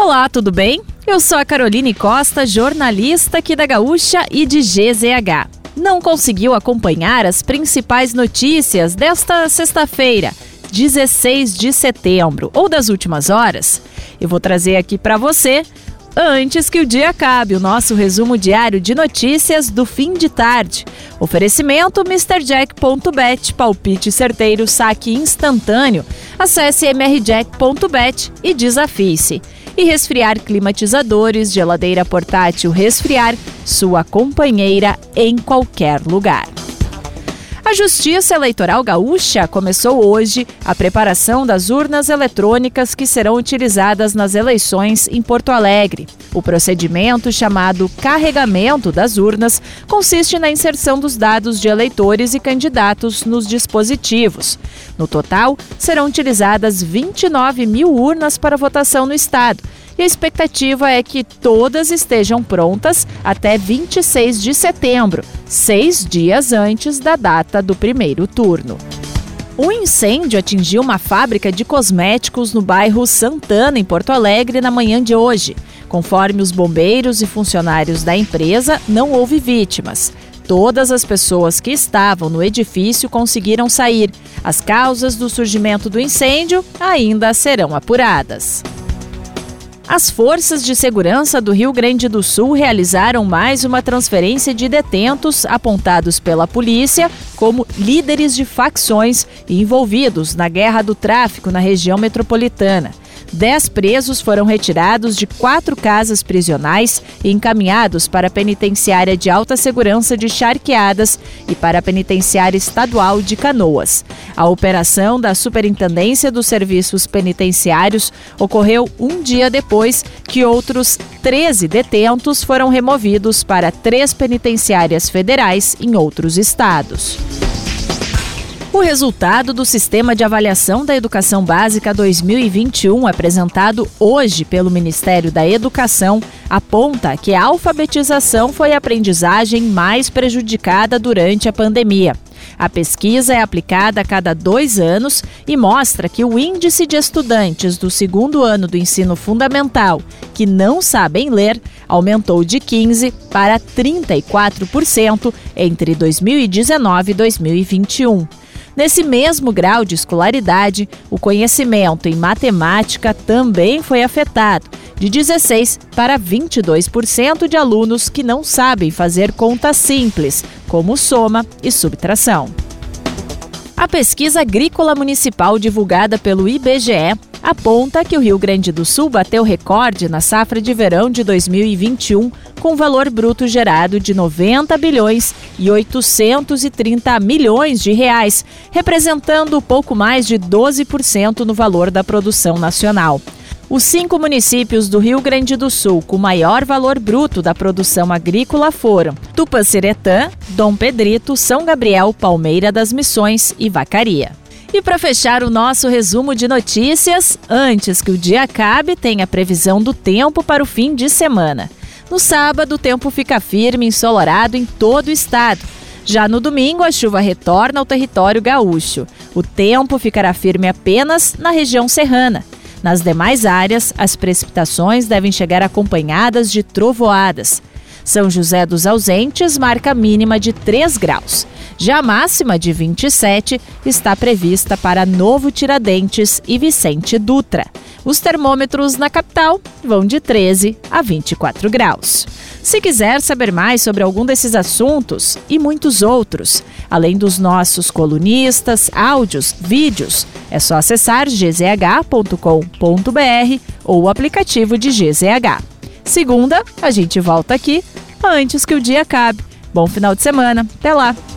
Olá, tudo bem? Eu sou a Caroline Costa, jornalista aqui da Gaúcha e de GZH. Não conseguiu acompanhar as principais notícias desta sexta-feira, 16 de setembro, ou das últimas horas? Eu vou trazer aqui para você, antes que o dia acabe, o nosso resumo diário de notícias do fim de tarde. Oferecimento MrJack.bet, palpite certeiro, saque instantâneo. Acesse mrjack.bet e desafie-se. E Resfriar Climatizadores, geladeira portátil Resfriar, sua companheira em qualquer lugar. A Justiça Eleitoral Gaúcha começou hoje a preparação das urnas eletrônicas que serão utilizadas nas eleições em Porto Alegre. O procedimento, chamado carregamento das urnas, consiste na inserção dos dados de eleitores e candidatos nos dispositivos. No total, serão utilizadas 29 mil urnas para votação no estado. E a expectativa é que todas estejam prontas até 26 de setembro, 6 dias antes da data do primeiro turno. Um incêndio atingiu uma fábrica de cosméticos no bairro Santana, em Porto Alegre, na manhã de hoje. Conforme os bombeiros e funcionários da empresa, não houve vítimas. Todas as pessoas que estavam no edifício conseguiram sair. As causas do surgimento do incêndio ainda serão apuradas. As forças de segurança do Rio Grande do Sul realizaram mais uma transferência de detentos apontados pela polícia como líderes de facções e envolvidos na guerra do tráfico na região metropolitana. 10 presos foram retirados de 4 casas prisionais e encaminhados para a penitenciária de alta segurança de Charqueadas e para a penitenciária estadual de Canoas. A operação da Superintendência dos Serviços Penitenciários ocorreu um dia depois que outros 13 detentos foram removidos para 3 penitenciárias federais em outros estados. O resultado do Sistema de Avaliação da Educação Básica 2021, apresentado hoje pelo Ministério da Educação, aponta que a alfabetização foi a aprendizagem mais prejudicada durante a pandemia. A pesquisa é aplicada a cada 2 anos e mostra que o índice de estudantes do 2º ano do ensino fundamental que não sabem ler aumentou de 15% para 34% entre 2019 e 2021. Nesse mesmo grau de escolaridade, o conhecimento em matemática também foi afetado, de 16% para 22% de alunos que não sabem fazer contas simples, como soma e subtração. A pesquisa agrícola municipal divulgada pelo IBGE aponta que o Rio Grande do Sul bateu recorde na safra de verão de 2021, com valor bruto gerado de 90 bilhões e 830 milhões de reais, representando pouco mais de 12% no valor da produção nacional. Os 5 municípios do Rio Grande do Sul com maior valor bruto da produção agrícola foram Tupanciretã, Dom Pedrito, São Gabriel, Palmeira das Missões e Vacaria. E para fechar o nosso resumo de notícias, antes que o dia acabe, tem a previsão do tempo para o fim de semana. No sábado, o tempo fica firme e ensolarado em todo o estado. Já no domingo, a chuva retorna ao território gaúcho. O tempo ficará firme apenas na região serrana. Nas demais áreas, as precipitações devem chegar acompanhadas de trovoadas. São José dos Ausentes marca a mínima de 3 graus. Já a máxima de 27 está prevista para Novo Tiradentes e Vicente Dutra. Os termômetros na capital vão de 13 a 24 graus. Se quiser saber mais sobre algum desses assuntos e muitos outros, além dos nossos colunistas, áudios, vídeos, é só acessar gzh.com.br ou o aplicativo de GZH. Segunda, a gente volta aqui antes que o dia acabe. Bom final de semana. Até lá!